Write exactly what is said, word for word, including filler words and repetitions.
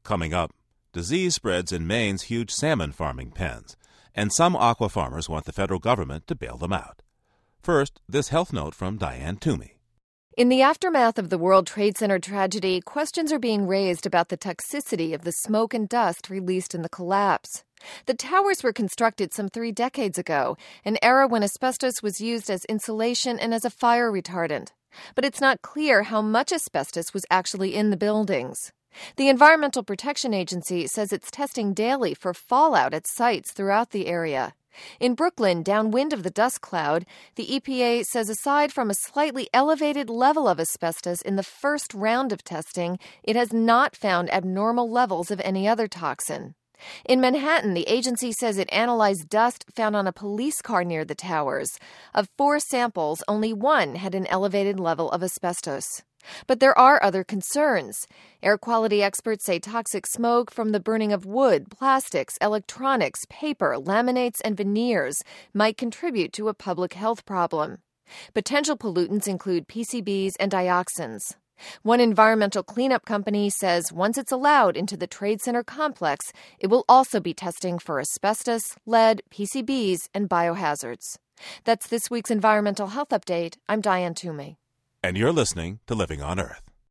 Coming up, disease spreads in Maine's huge salmon farming pens, and some aqua farmers want the federal government to bail them out. First, this health note from Diane Toomey. In the aftermath of the World Trade Center tragedy, questions are being raised about the toxicity of the smoke and dust released in the collapse. The towers were constructed some three decades ago, an era when asbestos was used as insulation and as a fire retardant. But it's not clear how much asbestos was actually in the buildings. The Environmental Protection Agency says it's testing daily for fallout at sites throughout the area. In Brooklyn, downwind of the dust cloud, the E P A says aside from a slightly elevated level of asbestos in the first round of testing, it has not found abnormal levels of any other toxin. In Manhattan, the agency says it analyzed dust found on a police car near the towers. Of four samples, only one had an elevated level of asbestos. But there are other concerns. Air quality experts say toxic smoke from the burning of wood, plastics, electronics, paper, laminates, and veneers might contribute to a public health problem. Potential pollutants include P C Bs and dioxins. One environmental cleanup company says once it's allowed into the Trade Center complex, it will also be testing for asbestos, lead, P C Bs, and biohazards. That's this week's Environmental Health Update. I'm Diane Toomey. And you're listening to Living on Earth.